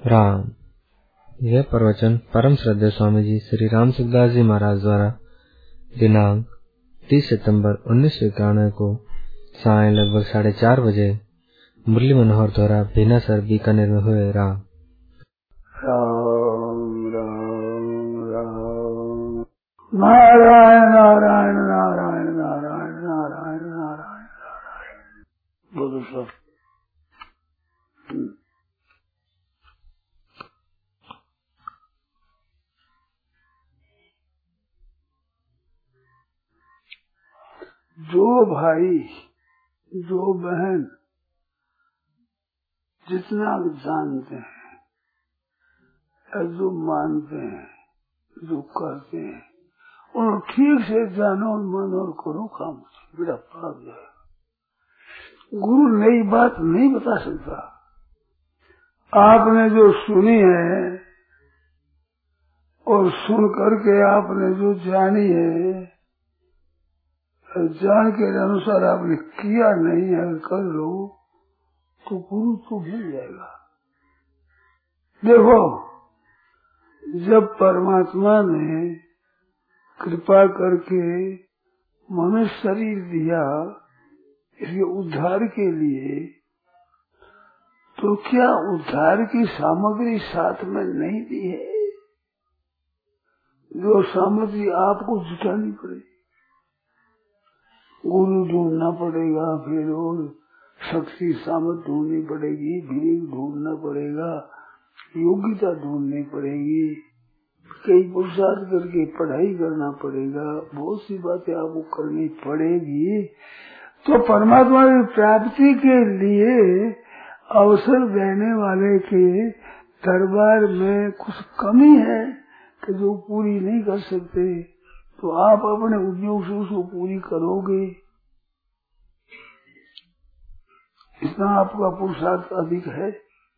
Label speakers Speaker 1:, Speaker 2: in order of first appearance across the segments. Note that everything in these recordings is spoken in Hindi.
Speaker 1: राम। यह प्रवचन परम श्रद्धेय स्वामी जी श्री राम सुखदास जी महाराज द्वारा दिनांक 30 सितंबर 1991 को साय लगभग 4:30 बजे मुरली मनोहर द्वारा भिनासर बीकानेर में हुए। राम
Speaker 2: राम राम राम नारायण नारायण नारायण नारायण नारायण नारायण नारायण। बोलो सब। जो भाई जो बहन जितना जानते हैं, जो मानते हैं, जो करते हैं, उन्हें ठीक से जानो और मानो और करो काम। बड़ा पाप है। गुरु नई बात नहीं बता सकता। आपने जो सुनी है और सुन करके आपने जो जानी है, जान के अनुसार आपने किया नहीं है, कर लो तो गुरु तो मिल जाएगा। देखो, जब परमात्मा ने कृपा करके मनुष्य शरीर दिया इसके उद्धार के लिए, तो क्या उद्धार की सामग्री साथ में नहीं दी है? जो सामग्री आपको जुटानी पड़ेगी। गुरु ढूंढना पड़ेगा, फिर और शक्ति सामर्थ ढूंढनी पड़ेगी, भीड़ ढूंढना पड़ेगा, योग्यता ढूंढनी पड़ेगी, कई पुरुषार्थ करके पढ़ाई करना पड़ेगा, बहुत सी बातें आपको करनी पड़ेगी। तो परमात्मा की प्राप्ति के लिए अवसर देने वाले के दरबार में कुछ कमी है कि जो पूरी नहीं कर सकते, तो आप अपने उद्योग से उसको पूरी करोगे। इतना आपका पुरुषार्थ अधिक है,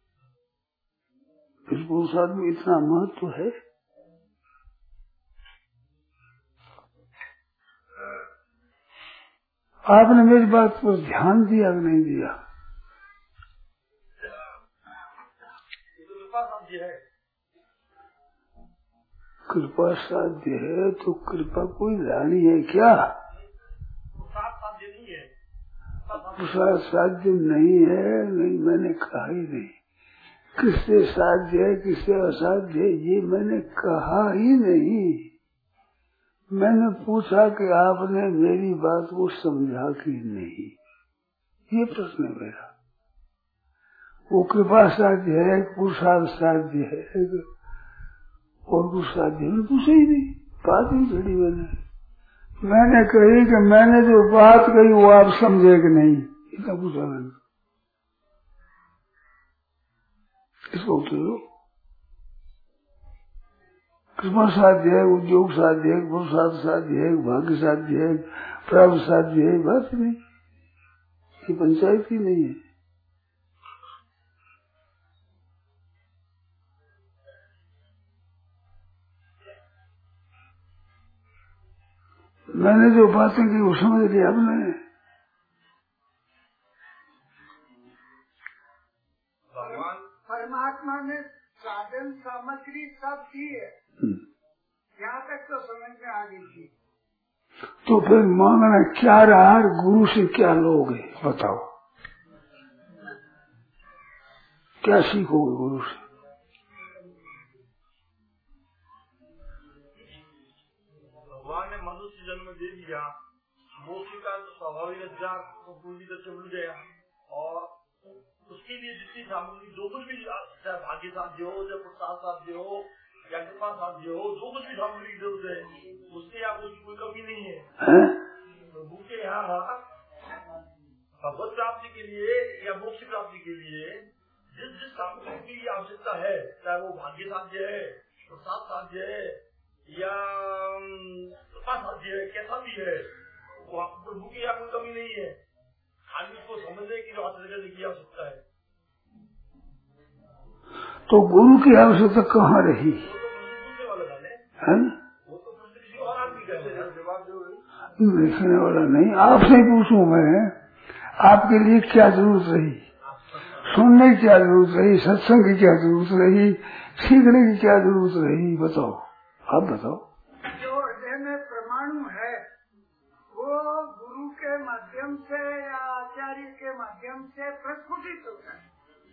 Speaker 2: इस पुरुषार्थ में इतना महत्व है। आपने मेरी बात पर ध्यान दिया कि नहीं दिया? कृपा साध्य है तो कृपा कोई रानी है क्या? प्रसाद साध्य नहीं है, नहीं मैंने कहा ही नहीं। किससे साध्य है किससे असाध्य है ये मैंने कहा ही नहीं। मैंने पूछा कि आपने मेरी बात को समझा कि नहीं, ये प्रश्न है मेरा। वो कृपा साध्य है, पुरुषार्थ साध्य है और कुछ साध्य है, पूछे ही नहीं। बात ही छड़ी मैंने कही कि मैंने जो बात कही वो आप समझे कि नहीं, इतना पूछा मैंने। इसको उत्तर दो। कृपा साध्य है, उद्योग साध्य है, पुरुषार्थ साध्य है, भाग्य साध्य है, प्राप्त साध्य है, बात नहीं। ये पंचायत ही नहीं है। मैंने जो बातें की वो समझ लिया आपने।
Speaker 3: परमात्मा ने साधन सामग्री सब दी है, यहाँ तक तो समझ में आ गई थी।
Speaker 2: तो फिर मांगना क्या रहा? गुरु से क्या लोगे बताओ? क्या सीखोगे गुरु से?
Speaker 4: भगवान ने मनुष्य जन्म दे दिया, मोक्ष का तो स्वाभाविक अधिकार पूरी तरह से मिल गया, और उसके लिए जितनी सामग्री जो कुछ भी, चाहे भाग्य साध्य हो, चाहे पुरुषार्थ साध्य हो या कृपा साध्य हो, जो कुछ भी सामग्री की जरूरत है उसके यहाँ उसकी कोई कमी नहीं है। प्रभु के यहाँ भगवत प्राप्ति के लिए या मोक्ष प्राप्ति के लिए जिस जिस सामग्री की आवश्यकता है, चाहे वो भाग्य साध्य है, पुरुषार्थ साध्य है या कृपा साध्य है, कैसा भी है, प्रभु की यहाँ कोई कमी नहीं है। खाली उसको समझने की आचरण की आवश्यकता है।
Speaker 2: तो गुरु की आवश्यकता कहाँ रही?
Speaker 4: वो तो किसी और आदमी का
Speaker 2: लिखने वाला नहीं। आपसे पूछूं मैं, आपके लिए क्या जरूरत रही? सुनने की क्या जरूरत रही, सत्संग की क्या जरूरत रही, सीखने की क्या जरूरत रही, बताओ, आप बताओ।
Speaker 3: जो हृदय में परमाणु है वो गुरु के माध्यम से या आचार्य के माध्यम से प्रस्फुटित होता है।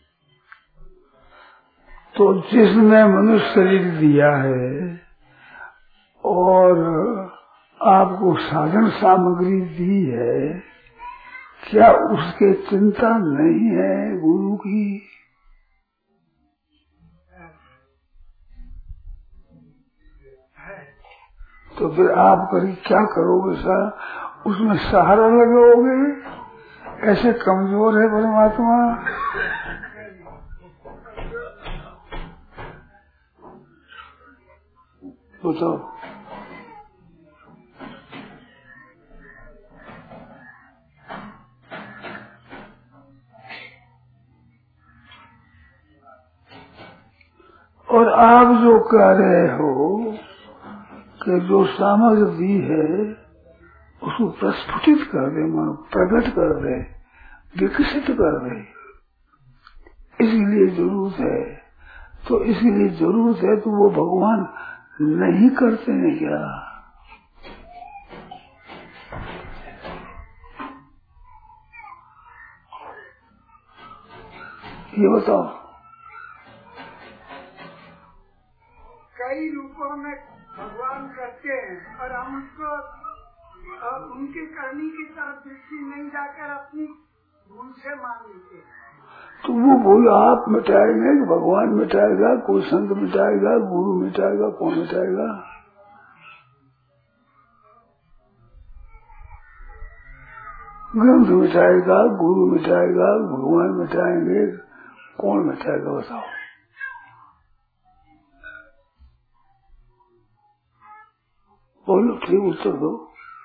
Speaker 2: तो जिसने मनुष्य शरीर दिया है और आपको साधन सामग्री दी है, क्या उसके चिंता नहीं है गुरु की? तो फिर आप कभी क्या करोगे सर? उसमें सहारा लगाओगे? ऐसे कमजोर है परमात्मा। बताओ। और आप जो कह रहे हो कि जो सामग्री दी है उसको प्रस्फुटित कर दे, मानो प्रकट कर दे, विकसित कर दे, इसलिए जरूरत है। तो इसलिए जरूरत है तो वो भगवान नहीं करते हैं क्या? ये बताओ।
Speaker 3: कई रूपों में भगवान करते हैं और हम उसको उनकी करनी की तरफ दृष्टि नहीं जाकर अपनी भूल से मान लेते हैं।
Speaker 2: तो वो भूल आप मिटाएंगे कि भगवान मिटाएगा, कोई संत मिटाएगा, गुरु मिटाएगा, कौन मिटाएगा? ग्रंथ मिटाएगा, गुरु मिटाएगा, भगवान मिटाएंगे, कौन मिटाएगा बताओ? बोलो, ठीक उत्तर दो।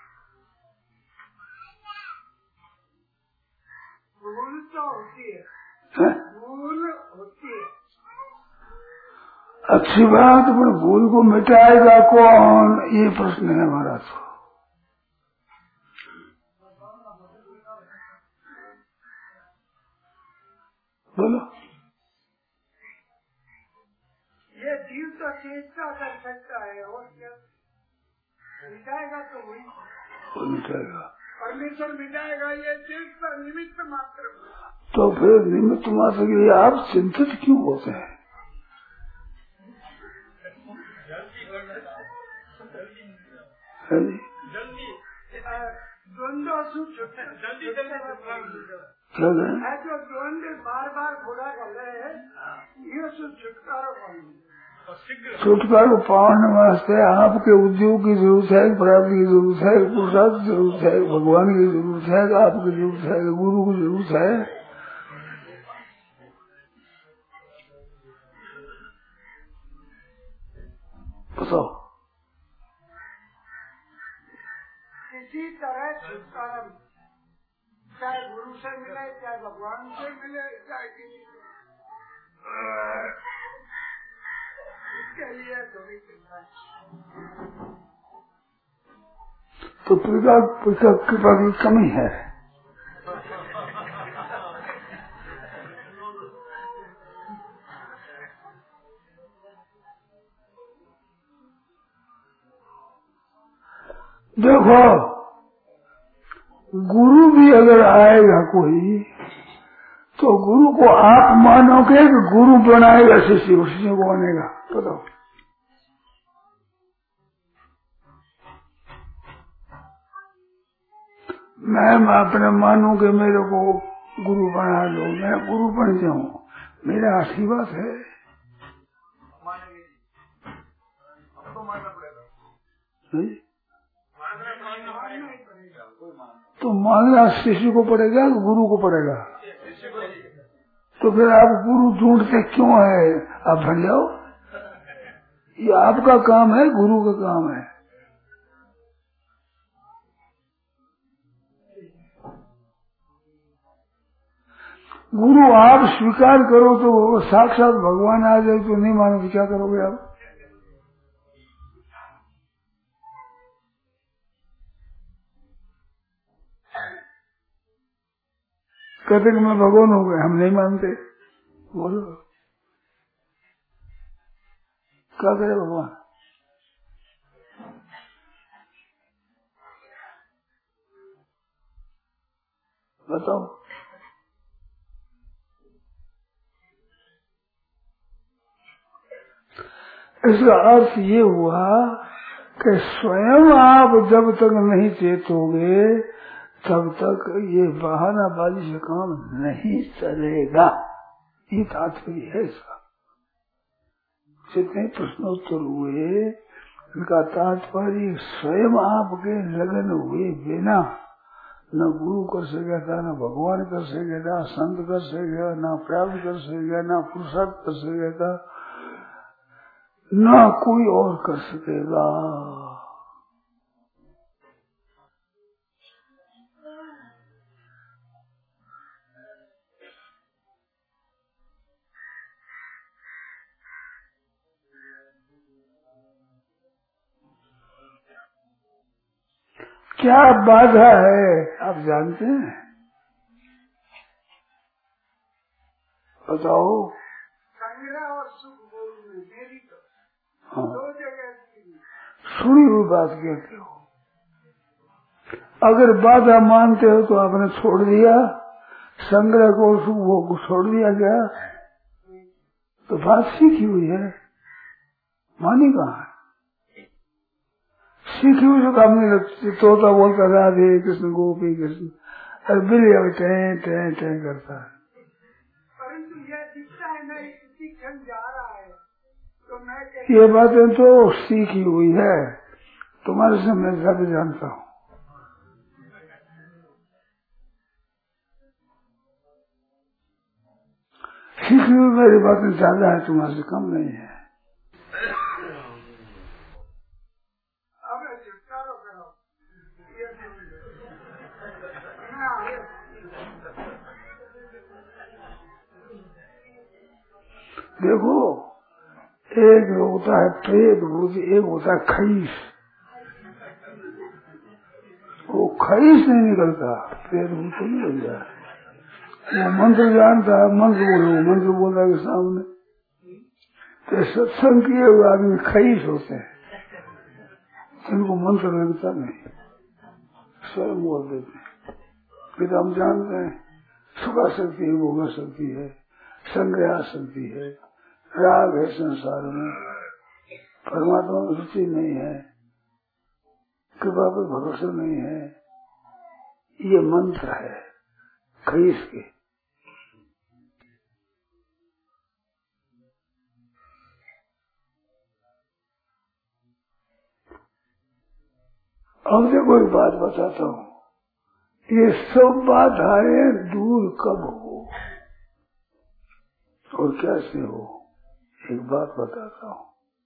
Speaker 3: भूल तो होती है, भूल होती है।
Speaker 2: अच्छी बात, पर भूल को मिटाएगा कौन, ये प्रश्न है हमारा। तो बोलो।
Speaker 3: ये जीव तो चेष्टा कर सकता है और क्या मिटाएगा? तो वही
Speaker 2: मिटाएगा,
Speaker 3: परमेश्वर मिटाएगा। ये चेष्टा निमित्त मात्र।
Speaker 2: तो फिर निमित्त मात्र के लिए आप चिंतित क्यों होते हैं?
Speaker 3: द्वंद्व जल्दी
Speaker 2: क्या
Speaker 3: है जो द्वंद्व बार बार बुरा कर रहे हैं, ये छुटकारा पाएंगे।
Speaker 2: छुटकारा पाने वास्ते आपके उद्योग की जरूरत है, प्राप्ति की जरूरत है, पुरुषार्थ की जरूरत है, भगवान की जरूरत है, आपकी जरूरत है, गुरु की जरूरत है। बताओ।
Speaker 3: किसी तरह छुटकारा, चाहे गुरु से मिले, चाहे भगवान से मिले, चाहे किसी इसके लिए थोड़ी चिंता।
Speaker 2: तो कृपा की कमी है। देखो, गुरु भी अगर आएगा कोई, तो गुरु को आप मानोगे कि गुरु बनाएगा शिष्य को? शिष्य को बनेगा? बताओ। मैं अपने मानू कि मेरे को गुरु बना लो, मैं गुरु बन जाऊं, मेरा आशीर्वाद है। तो मानना शिष्य को पड़ेगा कि गुरु को पड़ेगा? तो फिर आप गुरु ढूंढते क्यों है? आप बन जाओ, ये आपका काम है, गुरु का काम है। गुरु आप स्वीकार करो तो साक्षात भगवान आ जाए, तो नहीं मानो तो क्या करोगे आप? कहते कि मैं भगवान हो गए, हम नहीं मानते। बोलो क्या करे भगवान? बताओ। इसका अर्थ ये हुआ कि स्वयं आप जब तक नहीं चेतोगे तब तक ये बहानाबाजी से काम नहीं चलेगा। ये तात्पर्य है इसका। जितने प्रश्नोत्तर हुए इनका तात्पर्य स्वयं आपके लगन हुए बिना न गुरु कर सकेगा, न भगवान कर सकेगा, संत कर सकेगा, न प्राप्त कर सकेगा, न पुरुषार्थ कर सकेगा, न कोई और कर सकेगा। क्या बाधा है आप जानते हैं? बताओ।
Speaker 3: संग्रह और सुख बोल में मेरी तो
Speaker 2: हाँ।
Speaker 3: दो जगह
Speaker 2: सुनी हुई बात कहते हो। अगर बाधा मानते हो तो आपने छोड़ दिया संग्रह को, सुख भोग को छोड़ दिया गया, तो बात सीखी हुई है, मानी कहाँ है? सीखी हुई तो काम नहीं लगती। तोता बोलता राधे कृष्ण गोपी कृष्ण, अरे बिल्ली अब टें टें टें करता है।
Speaker 3: परंतु यह दिखता है मैं शिक्षण जा रहा है तो मैं
Speaker 2: ये बातें तो सीखी हुई है, तुम्हारे से मैं ज्यादा जानता हूँ। सीखी हुई मेरी बातें ज्यादा है, तुम्हारे से कम नहीं है। देखो, एक होता है प्रेत भूत, एक होता है खईस। वो खईस नहीं निकलता, प्रेत भूत तो नहीं निकल जाए। वो मंत्र जानता है, मंत्र बोला के सामने। तो सत्संग किए हुए आदमी खईस होते हैं, जिनको मंत्र लगता नहीं, स्वयं बोल देते हैं। फिर हम जानते हैं सुखा शक्ति है, भोगा शक्ति है, संग्रह शक्ति है, राग है संसार में, परमात्मा में रुचि नहीं है, कृपा पर भरोसा नहीं है। ये मंत्र है खईस के। अब देखो एक बात बताता हूँ, ये सब बाधाएं दूर कब हो और कैसे हो, एक बात बताता हूँ।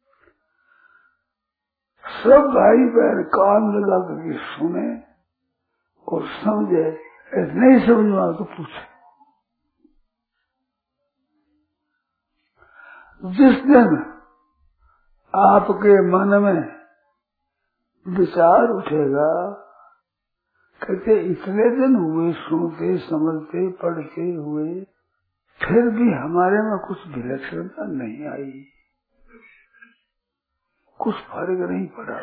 Speaker 2: सब भाई बहन कान लगा करके सुने और समझे, नहीं समझना तो पूछे। जिस दिन आपके मन में विचार उठेगा, कहते इतने दिन हुए सुनते समझते पढ़ते हुए, फिर भी हमारे में कुछ विलक्षणता नहीं आई, कुछ फर्क नहीं पड़ा।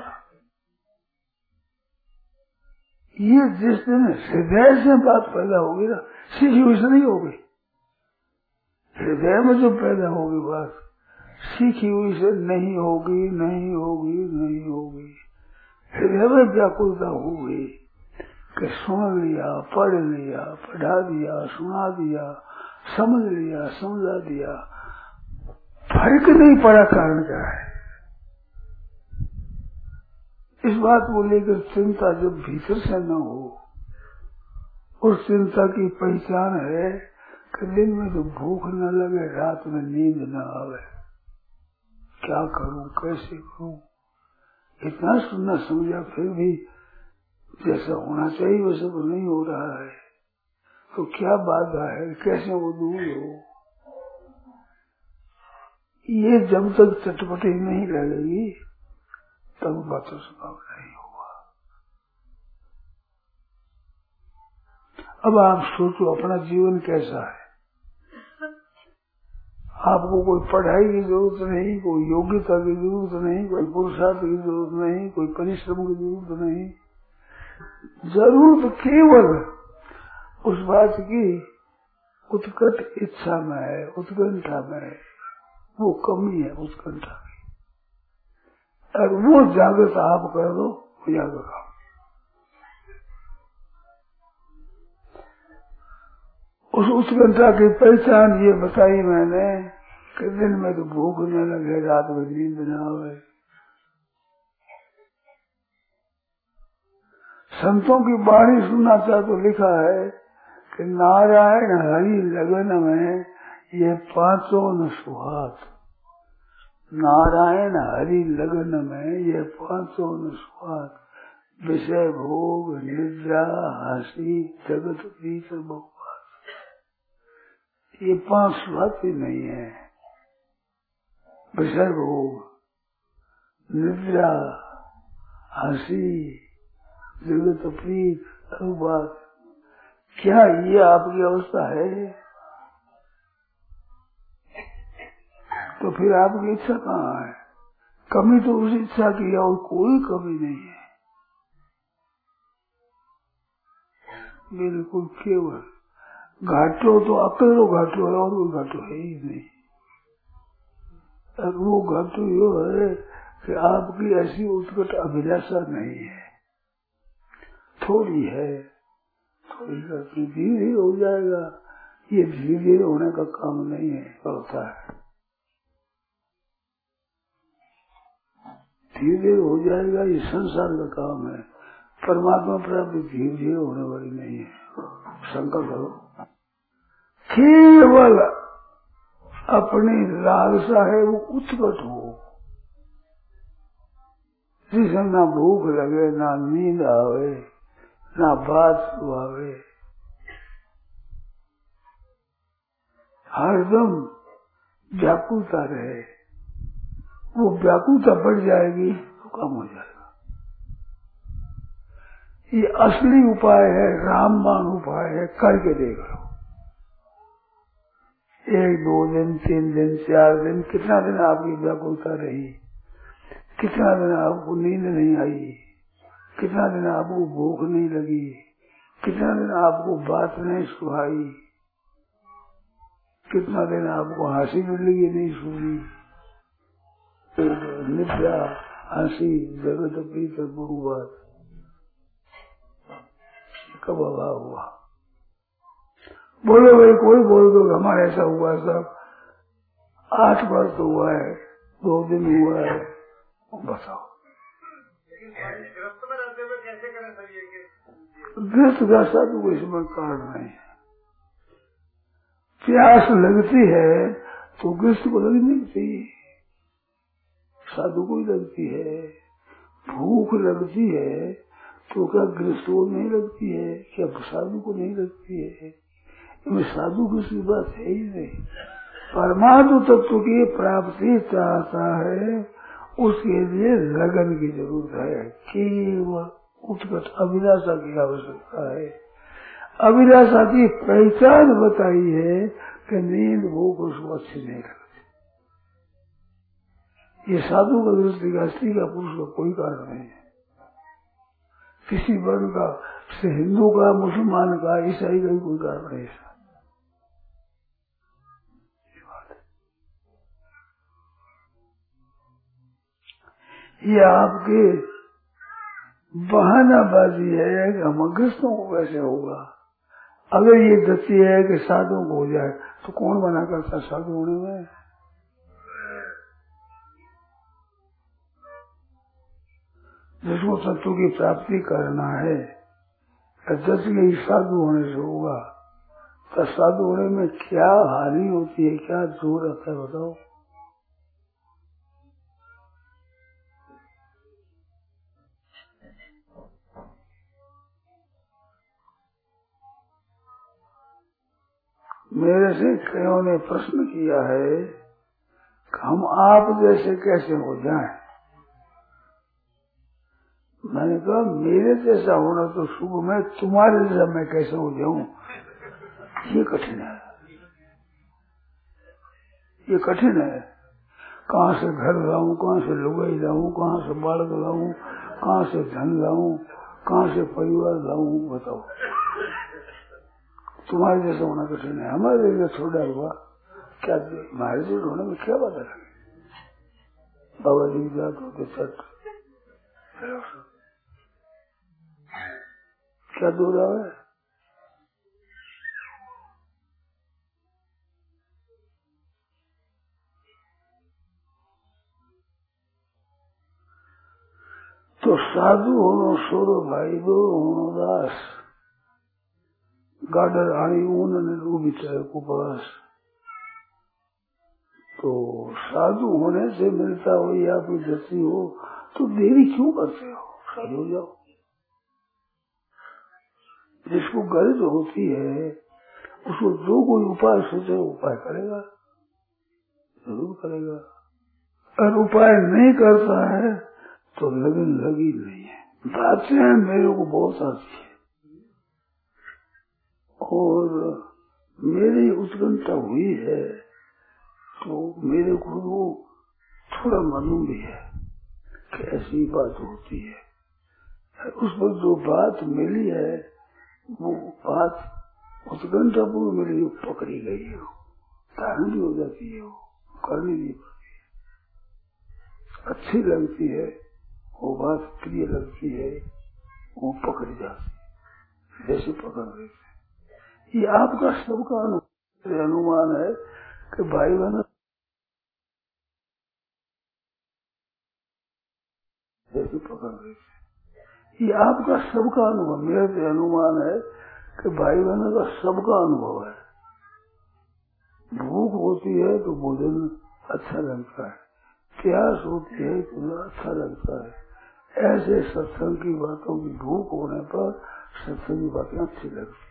Speaker 2: ये जिस दिन हृदय से बात पैदा होगी ना, सीखी हुई से नहीं होगी। हृदय में जो पैदा होगी बात, सीखी हुई से नहीं होगी, नहीं होगी, नहीं होगी। हृदय में व्याकुलता होगी कि सुन लिया, पढ़ लिया, पढ़ा दिया, सुना दिया, समझ लिया, समझा दिया, फर्क नहीं पड़ा। कारण क्या है? इस बात को लेकर चिंता जब भीतर से न हो, उस चिंता की पहचान है कि दिन में तो भूख न लगे, रात में नींद न आवे, क्या करूं, कैसे करूं। इतना सुनना समझा फिर भी जैसा होना चाहिए वैसा तो नहीं हो रहा है, तो क्या बाधा है, कैसे वो दूर हो। ये जब तक चटपटी नहीं लगेगी तब बातों से काम नहीं होगा। अब आप सोचो अपना जीवन कैसा है। आपको कोई पढ़ाई की जरूरत नहीं, कोई योग्यता की जरूरत नहीं, कोई पुरुषार्थ की जरूरत नहीं, कोई परिश्रम की जरूरत नहीं। जरूरत केवल उस बात की उत्कट इच्छा में है, उत्कंठा में है। वो कमी है उत्कंठा की, और वो जागृत आप कर दो, हो जाएगा काम। उस उत्कंठा की पहचान ये बताई मैंने कि दिन में तो भूख न लगे, रात में नींद न आवे। संतों की वाणी सुनना चाहे तो लिखा है कि नारायण हरि लगन में ये पांचों न सुहात। नारायण हरि लगन में ये पांचों न सुहात। विषय भोग निद्रा हंसी जगत प्रीत बहु, ये पांच बात ही नहीं है। विषय भोग निद्रा हंसी जगत प्रीत अनुवाद, क्या ये आपकी अवस्था है? तो फिर आपकी इच्छा कहाँ है? कमी तो उस इच्छा की है और कोई कमी नहीं है। बिल्कुल केवल घाटो तो अकेलो घाटो है और कोई घाटो है ही नहीं। और वो घाटो यो है कि आपकी ऐसी उत्कट अभिलाषा नहीं है, थोड़ी है, थोड़ी करके धीरे हो जाएगा। ये धीरे धीरे होने का काम नहीं है, होता है धीरे धीरे हो जाएगा। ये संसार का काम है, परमात्मा प्राप्ति धीरे धीरे होने वाली नहीं है। शंका करो, केवल अपनी लालसा है वो उत्कट हो, जिसमें ना भूख लगे, ना नींद आवे, ना बात सुहावे, हरदम व्याकुलता रहे। वो व्याकुलता बढ़ जाएगी तो कम हो जाएगा। ये असली उपाय है, रामबाण उपाय है, करके देख लो। 1 2 दिन 3 दिन 4 दिन, कितना दिन आपकी व्याकुलता रही, कितना दिन आपको नींद नहीं आई, कितना दिन आपको भूख नहीं लगी, कितना दिन आपको बात नहीं सुहाई, कितना दिन आपको हंसी जिंदगी नहीं सुनी। निद्रा हंसी जगत प्रीत बहुबात कब अभाव हुआ? बोलो भाई, कोई बोल दो हमारे ऐसा हुआ सब 8 बार तो हुआ है, 2 दिन हुआ है, बताओ। गृहस्थ का साधु को इसमें कारण नहीं है। प्यास लगती है तो गृहस्थ को लगनी चाहिए, साधु को ही लगती है। भूख लगती है तो क्या गृहस्थ को नहीं लगती है, क्या साधु को नहीं लगती है? इनमें साधु की बात है ही नहीं। परमात्म तत्व की प्राप्ति चाहता है, उसके लिए लगन की जरूरत है, केवल उत्कट अभिलाषा की आवश्यकता है। अभिलाषा की पहचान बताई है कि नींद भूख उसको अच्छी नहीं लगती। ये साधु का दृष्टि का स्त्री का पुरुष का कोई कारण नहीं है। किसी वर्ण का, हिंदू का, मुसलमान का, ईसाई का कोई कारण नहीं है। ये आपके बहानाबाजी है कि हम गृहस्थों को कैसे होगा। अगर ये गति है कि साधुओं को हो जाए तो कौन मना करता साधु होने में? जिसको तत्व की प्राप्ति करना है, जस यही साधु होने से होगा, तो साधु होने में क्या हानि होती है, क्या जोर आता है बताओ। मेरे से कईयों ने प्रश्न किया है कि हम आप जैसे कैसे हो जाएं। मैंने कहा मेरे जैसा होना तो शुभ, में तुम्हारे जैसा मैं कैसे हो जाऊं, ये कठिन है। ये कठिन है। कहाँ से घर लाऊं, कहाँ से लुगाई लाऊं, कहाँ से बालक लाऊं, कहाँ से धन लाऊं, कहाँ से परिवार लाऊं, बताओ। तुम्हारे जैसा होना कठिन है। हमारे जैसा छोटा हुआ क्या, हमारे जैसे होने में क्या बात है। बाबा जी की जात होते सट क्या दूर है। तो साधु होनो सोरो भाई दो होनो दास, गाडर आनी ऊन ने रूबी चाहे कुपास। तो साधु होने से मिलता हो या कोई दस्ती हो तो देरी क्यों करते हो, साधु हो जाओ। जिसको गरज होती है उसको जो कोई उपाय सोचे उपाय करेगा, जरूर करेगा। और उपाय नहीं करता है तो लगन लगी नहीं है। बातें मेरे को बहुत आती है और मेरी उत्कंठा हुई है तो मेरे को वो थोड़ा मालूम भी है कि ऐसी बात होती है। उस पर जो बात मिली है वो बात उत्कंठा पूर्व मिली, पकड़ी गई है, धारण भी हो जाती है, वो करनी नहीं पड़ती, अच्छी लगती है, वो बात प्रिय लगती है, वो पकड़ जाती है, जैसे पकड़ रही है। ये आपका सबका अनुमान है कि भाई बहन जैसे पकड़ रही है। ये आपका सबका अनुभव, मेरा तो अनुमान है कि भाई बहनों का सबका अनुभव है। भूख होती है तो भोजन अच्छा लगता है, प्यास होती है तो अच्छा लगता है। ऐसे सत्संग की बातों की भूख होने पर सत्संग की बातें अच्छी लगती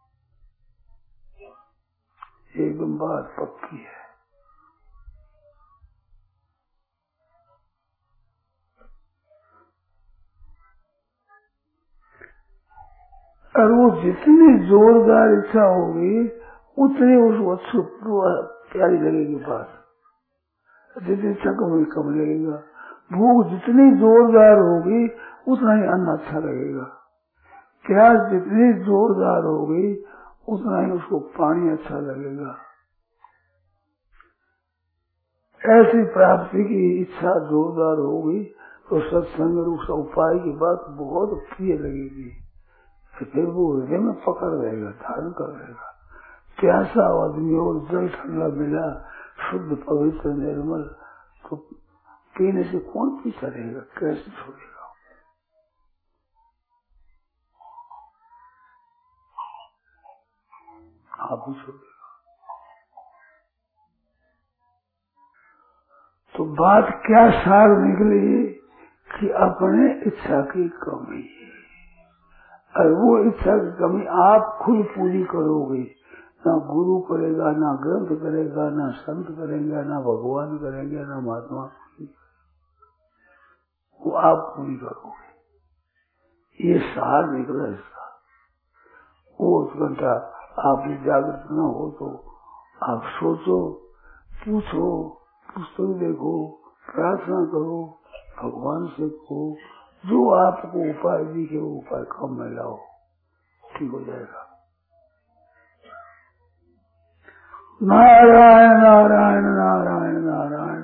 Speaker 2: है, एकदम बात पक्की है। और वो जितनी जोरदार इच्छा होगी उतनी उसको अच्छी प्यारी लगेगी बात, जितनी इच्छा कम लगेगा। भूख जितनी जोरदार होगी उतना ही अन्न अच्छा लगेगा, प्यास जितनी जोरदार होगी उतना ही उसको पानी अच्छा लगेगा। ऐसी प्राप्ति की इच्छा जोरदार होगी तो सत्संग और उसका उपाय की बात बहुत प्रिय लगेगी, फिर वो हृदय में पकड़ रहेगा, धारण कर रहेगा। प्यासा आदमी और जल ठंडा मिला, शुद्ध पवित्र निर्मल, तो पीने से कौन पीछा रहेगा, कैसे छोड़ेगा। आप ही छोड़ेगा। तो बात क्या सार निकली कि अपने इच्छा की कमी, और वो इच्छा की कमी आप खुद पूरी करोगे, ना गुरु करेगा, ना ग्रंथ करेगा, ना संत करेंगे, ना भगवान करेंगे, ना महात्मा, वो आप पूरी करोगे। ये सार निकला इसका। वो घंटा आप जागृत न हो तो आप सोचो, पूछो, पुस्तक देखो, प्रार्थना करो, भगवान से कहो, जो आपको उपाय दिखे वो उपाय काम में लाओ, ठीक हो जाएगा। नारायण नारायण नारायण नारायण।